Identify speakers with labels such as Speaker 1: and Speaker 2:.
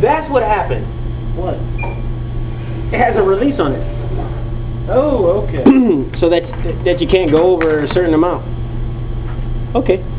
Speaker 1: That's what happened.
Speaker 2: What?
Speaker 1: It has a release on it.
Speaker 2: Oh, okay.
Speaker 1: So that you can't go over a certain amount. Okay.